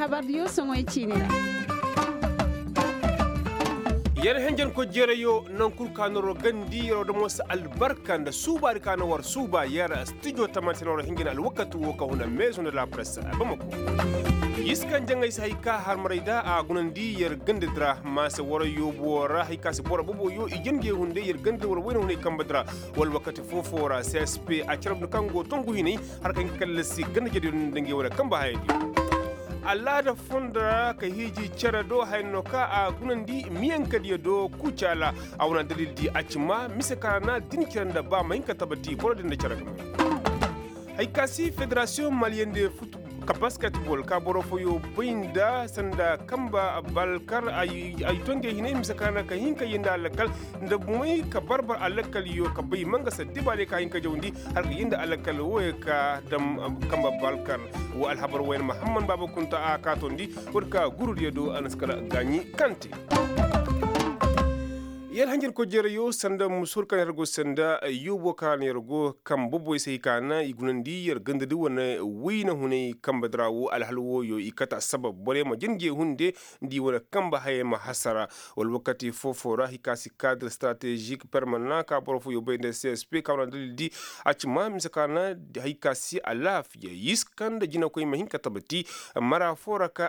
habardiyo songo ichine yar hengen ko jerayo nan kurkanoro gandi yaro da mosa albarkan da suba rikana war suba yara studio tamantinoro hingin alwakatu woka huna maison de la presse abamako yiskan jangay sai ka har marayda a gunandi yar gandi dra masa wara yobo ra hika se bora bobo yo ijenge hunde yar gandi war wayno hunde kambadra wal wakati fofora csp a charab kango tongu hini har kan kallasi gandi jadi ndange wala kamba haydi Allah da funda ka hiji cara do hayno ka a gunandi miyan kadiya do kucala a wannan dalil di acima misaka na dinkiran da ba mai ka tabati borodin da cara kamar haikasi federation malienne de football ka basketball ka borofo yo binda sanda kamba balkar ay tonge hine misakana ka hinka yinda alakal da mai ka barbar alakal yo ka bai manga sadibale ka hinka jawndi har ka yinda alakal woye ka dam kamba balkar wa alhabar wayan muhammad baba kunta a katondi wurka gurud yedo anaskara gani kante yar hangir ko jere yo sanda musur kan yargo sanda yubo kan yargo kam boboy sai kana igunandi yar gandadi wana wina hune kam badrawo alhalwo yo ikata sabab bore ma jinge hunde ndi wana kamba haye ma hasara wal wakati fofora hikasi cadre stratégique permanent ka borofo yo bende CSP ka wana daldi achma misakana hikasi alaf ya yiskan da jina koy mahin katabati mara foraka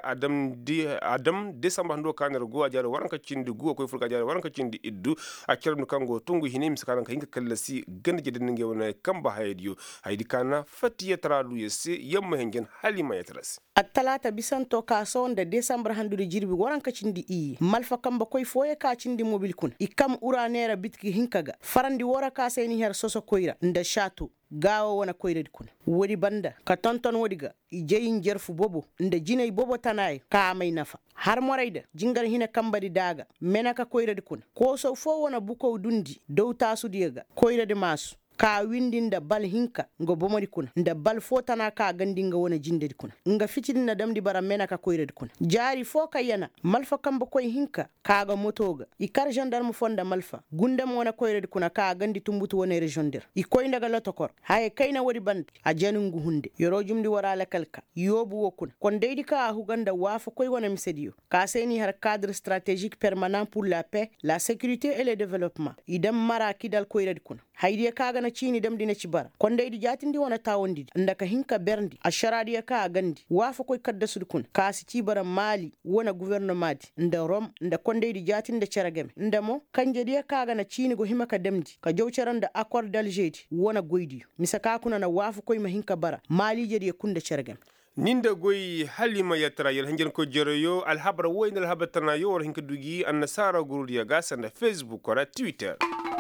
adam desamba ndo kan yargo ajara waranka cindi go koy furka ajara waranka cindi iddu a kirnu kango tungu hine misakanan ka hinka kallasi ganda jidin nge wana kamba haydiyo haydi kana fatiya taralu yesse yamma hengen halima yatras attalata bisanto ka sonda december handude jirbi waranka cindi i malfa kamba koy foye ka cindi mobil kun ikam uranera bitki hinkaga farandi wora ka seni her soso koyra nda shatu gawo wana koyred kun wodi banda ka tonton wodiga jeyin jerfu bobo nda jinay bobo tanay ka may nafa har morayda jingal hina kambadi daga menaka koyred kun ko so fo wana buko dundi dow tasu diga koyred masu ka windinda bal hinka ngo bomori kuna nda bal fotana ka gandinga wona jindedi kuna nga fitinna damdi bara menaka koyred kuna jari fo kayana malfa kamba koy hinka kaga motoga ikar gendarme fonda malfa gundam wona koyred kuna ka gandi tumbutu wona region der ikoy ndaga lotokor haye kayna wodi band a janungu hunde yoro jumdi wara la kalka yobu wokuna kon deydi ka huganda wafa koy wona misediyo ka seni har cadre stratégique permanent pour la paix la sécurité et le développement idam mara kidal koyred kuna haydi kaga na chini damdi na cibara konde idi jatindi wona tawondi ndaka hinka berndi a sharadiya ka gandi wafa koy kadda sudkun kasi cibara mali wona gouvernement nda rom nda konde idi jatinde ceragem ndamo kanje diya kaga na chini go himaka damdi ka jawcaranda accord d'Alger wona goydi misaka kuna na wafa koy mahinka bara mali jedi kunda ceragem ninda goy halima yatra yel hangen ko jeroyo alhabra woyna alhabatana yo hinka dugi annasara gurudi gasa na facebook ora twitter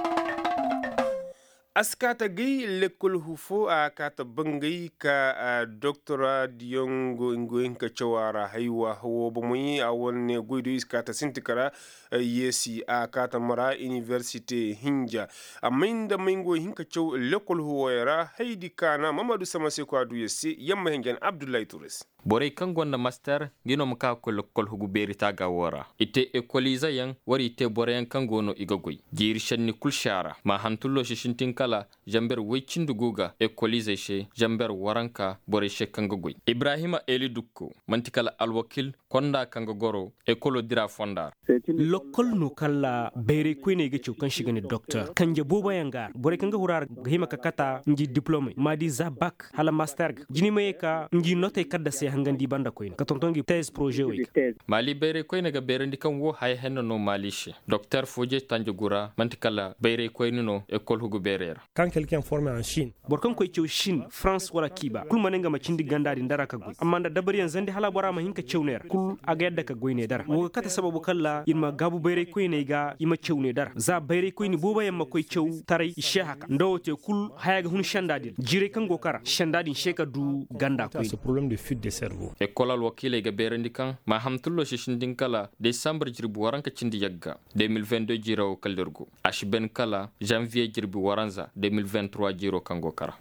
askata gay lekol hufo a kata bangay ka doctora diongo ngoenka chawara haywa ho bomoyi a wonne goydo iskata sintikara yesi a kata mara university hinja aminda mingo hinka chaw lekol huwera haydi kana mamadou samase ko adu yesi yamma hengen abdoulaye tourés borey kan gonda master ginom ka ko lekol hugu berita ga wora ite ekoliza yang wari ite boreyan kan gono igagoy jiri shanni kulshara ma hantullo shishintin kala jamber wecindu guga ekoliza she jamber waranka borey she kan gogoy ibrahima eli dukko mantikala alwakil konda kan goro ekolo dira fondar lokol no kala bere kwene ge kan shigani doctor kanje boba yanga borey kan ga hurar hima kakata nji diplome madi za bac hala master jini meka nji note kadda se hangandi banda koyin ka tontongi thèse projet wi mali bere koyne ga bere ndikan wo hay henno no malishe docteur Foje Tanjugura mantikala bere koyne no école hugo berera quand quelqu'un formé en Chine borkan koy cew Chine France wala kiba kul manenga ma cindi gandari ndara ka goy amanda dabari zandi hala bara ma hinka cewner kul aga yadda ka goyne dara wo kata sababu kala ilma gabu bere koyne ga ima cewne dara za bere koyne boba yamma koy cew taray shehaka ndowote kul hayaga hun shandadin jire kan gokara shandadin sheka du ganda koy ce problème de fuite de cerveau école al wakile ga bere ndikan ma hamtullo shishindin kala décembre jirbu waranka cindi yagga 2022 jiro kaldergo ashben kala janvier jirbu waranza 2023 jiro kango kara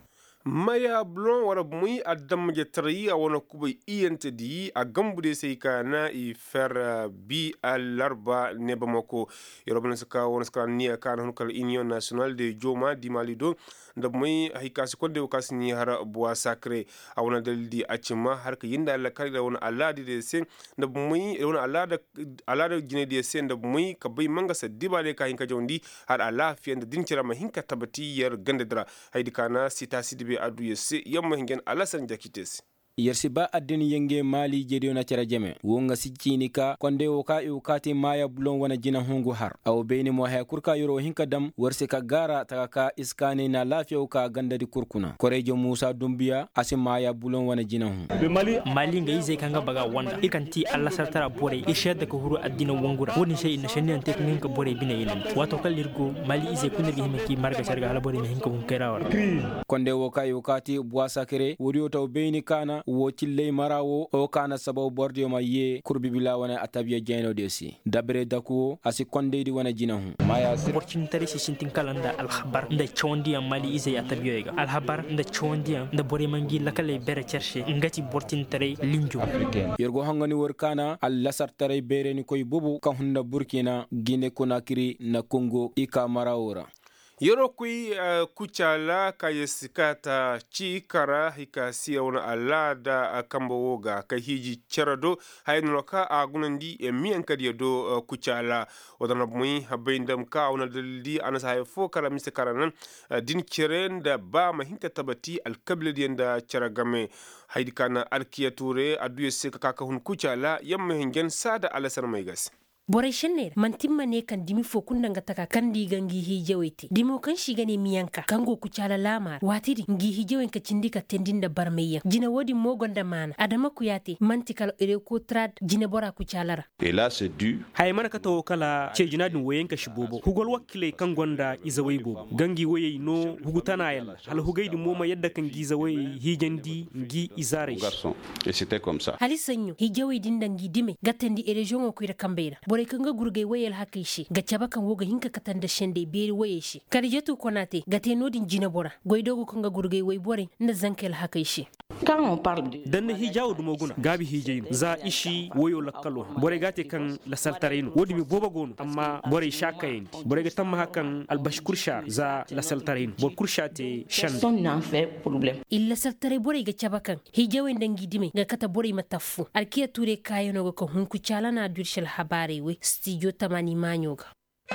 maya blon wara muy adam je tari a wona kuba iyente di a gambude sai kana i fer bi alarba ne bamako yorobna saka wona saka ni kana hon kal union nationale de joma di malido da muy hikasi konde wakasi ni har bois sacré a wona daldi acima har ka yinda alla kali da wona aladi de sen da muy wona alada jine de sen da muy ka bay manga sa dibale ka hinka jondi har ala fi da dincira ma hinka tabati yar gandadra haydi kana sita sidibe adu yesse yamma hingen alasan jakites yersiba addin yenge mali jediyo na cara jeme wonga siccini ka konde woka ukati maya bulon wana jina hungu har aw beni mo hay kurka yoro hinka dam warse ka gara taka ka iskane na lafiya ka gandadi kurkuna korejo musa dumbiya asi maya bulon wana jina hun mali nga ize kanga baga wanda ikanti alla sartara bore ishada ko huru addina wongura woni shay na shenne ante ko hinka bore bina yinen wato kallirgo mali ize kunirgi himeki marga sarga ala bore hinka hun kairawar konde woka ukati bois sacré woriyo taw beni kana wocille marawo o kana sababu bordio ma ye kurbibila wana atabiya jeno desi dabre daku asi konde di wana jinahu maya borcin tare si sintin kalanda al khabar nda chondi mali izay atabiya ga al khabar nda chondi nda bore mangi lakale bere cherche ngati borcin tare linju yergo hangani workana al lasar tare bere ni koy bubu ka hunda burkina gine konakiri na congo ika marawora yoro kui kuchala ka yesikata chikara hikasiya wona alada kamba woga ka hiji charado hayno ka agunandi e miyan kadi do kuchala wadana muy habaindam ka wona daldi anas hay fo kala misakaranan din kirenda ba ma hinka tabati alkable dienda charagame haydi kana alkiyature adu yesika ka hun kuchala yamma hingen sada alasan mai gas boray shenner man timmane kan dimi fo kundanga taka kan digangi hijewete dimo kan shigane miyanka kango kucala lamar watiri ngi hijewen ka cindika tendinda barmeya jina wodi mogonda mana adama kuyate mantikal ere ko trad jina bora kucalara et là c'est dû hay man ka to kala ce jinadin wayen ka shibobo hugol wakkile kan gonda izawai bobo gangi waye no hugutana yalla hal hugaydi moma yadda kan gizawai hijandi ngi izare garçon et c'était comme ça halisanyo hijewe dindangi dime gatendi ere jongo kuira kambera bore kanga gurgai wayel hakishi ga cabakan woga hinka katanda shende beri waye shi karjetu konate gate nodin jina bora goidogo kanga gurgai way bore na zankel hakishi quand on parle de dan hijawu dum oguna gabi hijayin za ishi woyo lakalo bore gate kan la saltarino wodi mi boba gonu amma bore shakayin bore ga tamma hakan albashkur shar za la saltarino bor kurshate shan son n'en fait problème illa saltare bore ga cabakan hijawen dangi dime ga kata bore matafu alkiya ture kayano ga ko hunku chalana durshal habare we studio tamani manyoga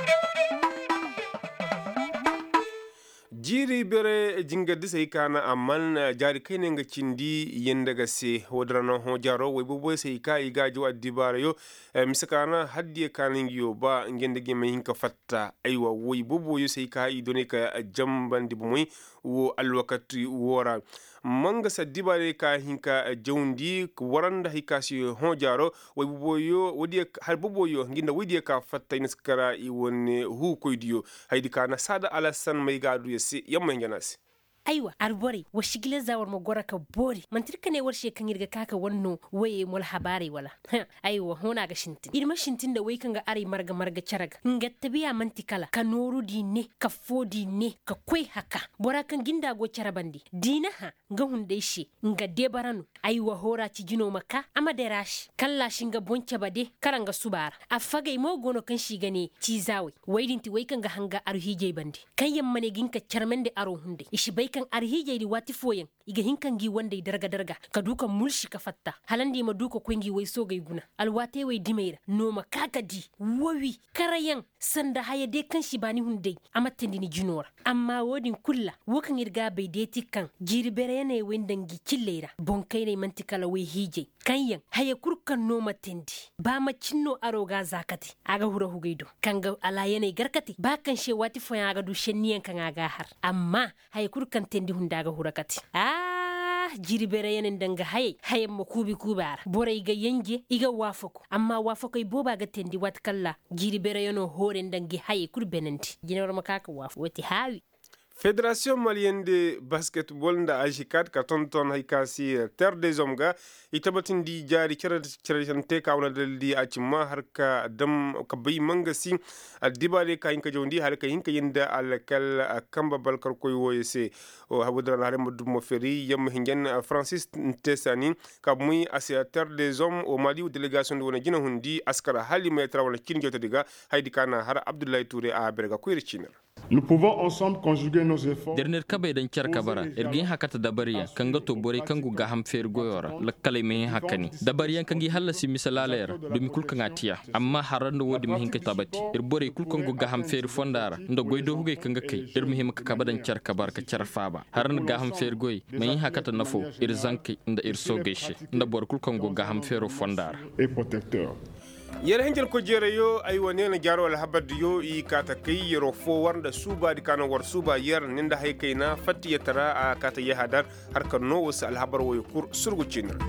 jiri bere jinga disa ikana amman jari kaine nga cindi yendaga se wodrano ho jaro way bobo se ika iga jo adibara yo misakana haddi kaningi yo ba ngende ge mai hinka fatta aywa way bobo yo se ika idone ka jambandi bumuy wo alwakati wora manga sa dibare ka hinka jawndi waranda hikasi ho jaro way bobo yo wodi har bobo yo nginda wodi ka fatta inaskara i wonne hu koydiyo haydi kana sada alasan mai gadu yesi yamma nganasi aiwa arbore wa shigile zawar magora ka bori mantirka ne warshe kan yirga kaka wanno waye mul habari wala aiwa hona ga shintin irma shintin da wai kan ga ari marga charaga nga tabiya mantikala ka noru dinne ka fodi ne ka koi haka bora kan ginda go charabandi dina ha nga hunde shi nga debaranu aiwa hora ci jino maka ama derash kalla shinga bonce bade karanga subara afaga imo gono kan shi gane ci zawi waidinti wai kan ga hanga arhije bandi kan yamma ne ginka charmende aro hunde ishi bai kan arhije di wati foyen iga hinkan gi wanda darga ka duka mulshi ka fatta halandi ma duka kwengi wai so gai guna alwate wai dimeira noma kakadi wawi karayan sanda haya de kan shi bani hunde amattandi ni junora amma wodin kulla wokan irga bai de tikkan jirbere ne wendangi killera bonkai ne mantikala wai hije kanyan haya kurkan noma tendi ba ma cinno aroga zakati aga hura hugaido kanga alayene garkati ba kan she wati foyan aga du shenniyan kan aga har amma haya kurkan tendi hundaga hurakati jiribere yanin danga haye makubi kubara bora iga yenge iga wafako amma wafako iboba ga tendi watkalla jiribere yano hore dangi haye kurbenanti jinawar makaka wafu wati hawi Fédération malienne de basketball da ajikat ka tonton haikasi Terre des Hommes ga itabatin di jari kirante ka wona daldi a cimma har ka dam ka bai mangasi dibale ka hinka jondi har ka hinka yinda alkal kamba balkar koy woyese o habudran har moddu mo feri yam hingen Francis Ntesani ka muy asia Terre des Hommes o Mali délégation wona jina hundi askara hali metra wala kin jota diga haydi kana har Abdoulaye Touré a berga koy recinar. Nous pouvons ensemble conjuguer nos efforts. Dernier kabe dan kyar kabara ergin hakata dabariya kanga to bore kangu ga ham fer goyora la kale me hakani dabariyan kangi halasi misalaler dumi kulka ngatiya amma harando wodi me hinka tabati bore kulkangu ga ham fer fondara ndo goydo huge kanga kai mi him ka kabadan kyar kabar ka kyar faba haran ga ham fer goy me hakata nafo zanki nda so geshe nda bor kulkangu ga ham fer fondara et protecteur. Yere hengel ko jere yo ay woni na jaro wala habad yo I kata kay yero fo warda suba di kana war suba yer ninda hay kayna fatti yatara a kata yahadar har kan no wasa al habar wo kur surgu cinir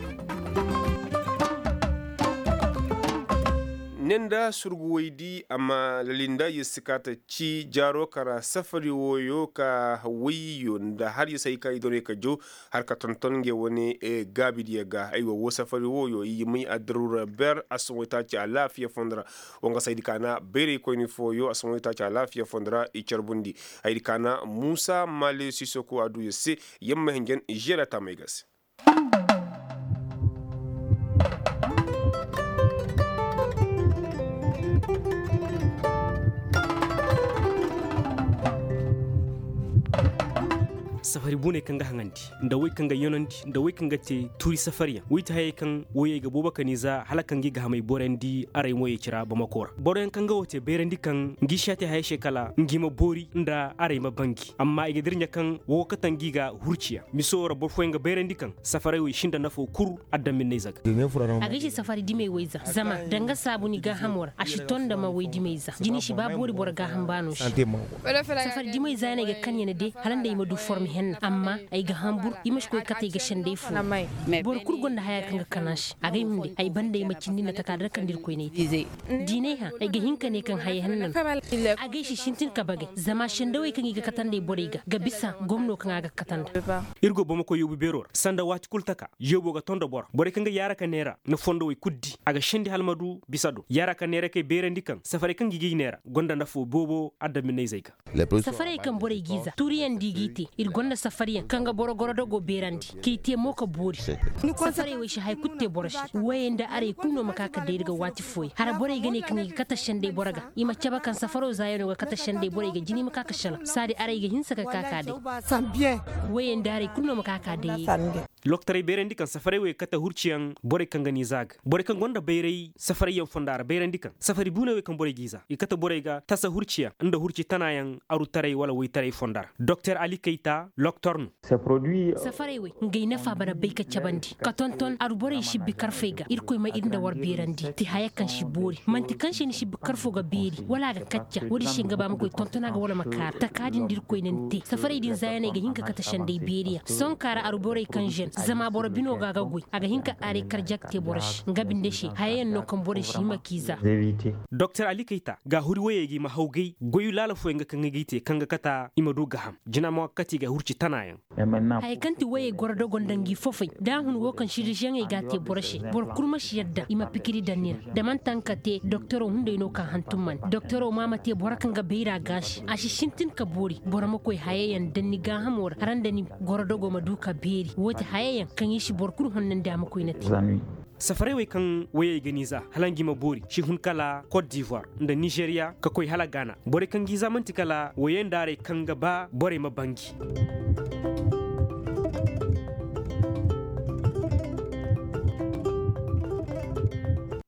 nenda surgu waydi amma lalinda yisikata ci jaro kara safari woyo ka wiyo da har yisai ka idore ka jo har ka tonton ge woni e gabi diga aywa wo safari woyo yimi adrura ber aswita ci alafiya fondra wonga saydi kana bere ko ni foyo aswita ci alafiya fondra I charbundi aydi kana Musa Male Sisoko adu yesse yemma hingen jera tamegas. safari bune kanga hangandi nda wai kanga yonandi nda wai kanga te turi safariya wai ta haye kan waye ga boba kaniza halakan gi ga hamai borendi arai moye kira ba makora boren kanga wote berendi kan ngisha te haye shekala ngima bori nda arai ma bangi amma iga dirnya kan wo katan gi ga hurciya misora bo foenga berendi kan safari wai shinda nafo kur addamin ne zaga a gashi safari dime waiza zama danga sabuni ga hamora a shiton da ma wai dimeiza jini shi ba bori bor ga hambano shi safari dimeiza ne ga kanya ne de halanda yima du formi amma ay ga hambur imash koy katay ga shende fu bor kurgonda haya kanga kanash agay hunde ay bande ma cinni na takadar kandir koy ne dine ha ay ga hinka ne kan haye hannan agay shi shintin ka bage zama shende way kan ga katande boriga ga bisa gomno kan ga katanda irgo bama ko yobu beror sanda wati kultaka yobo ga tondo bor bore kanga yara ka nera na fondo way kuddi aga shendi halmadu bisado yara ka nera kay berendi kan safare kan gigi nera gonda na fo bobo adda min zayka safare kan bore giza turiyan digiti irgon safariyan kanga boro gorodo go berandi kite moka bori safari we shi hay kutte boroshi wayenda are kunno makaka de daga wati foy har bore gane kan kata shande boraga ima caba kan safaro zayo ga kata shande bore ga jini makaka shala sadi are ga hinsa ka kaka de wayenda are kunno makaka de loktare berendi kan safari we kata hurciyan bore kan gani zag bore kan gonda beirei safari yan fondara berendi kan safari buna we kan bore giza ikata bore ga tasa hurciya inda hurci tanayan arutare wala we tare fondara Dr Ali Keita Loktorn safari we ngai na fa bana bai ka cabandi ka tonton arbore shi bi karfega irko ma inda war berandi ti hayakan shi bori manti kan shi shi bi karfo ga beri wala ga kacca wodi shi ngaba mako tontona ga wala makar ta kadin dir ko nente safari din zayane ga hinka kata shande beriya son kara arbore kan jen zama boro bino ga gagui aga hinka are karjakte borosh ngabinde shi hayen no kan bore shi makiza Dr Ali Keita ga huri wayegi ma haugai goyu lala fo nga kan ngite kanga kata imadu gaham jina mo kati ga hurci tanayan hay kanti waye gordo gondangi fofai da hun wo kan shiri jenge gate boroshi bor kurma shi yadda ima pikiri danira da man tankate docteur hunde no kan hantumman docteur mama te borakan ga beira gashi a shi shintin ka bori borama koy hayeyan danni ga hamor harandani gordo go maduka beri wote hayeyan kan yi shi borkur honnan da makoy nati safare we kan waye ganiza halangi ma bori shi hun kala Cote d'Ivoire da Nigeria ka koy hala Ghana bore kan giza mantikala wayen dare kan gaba bore ma bangi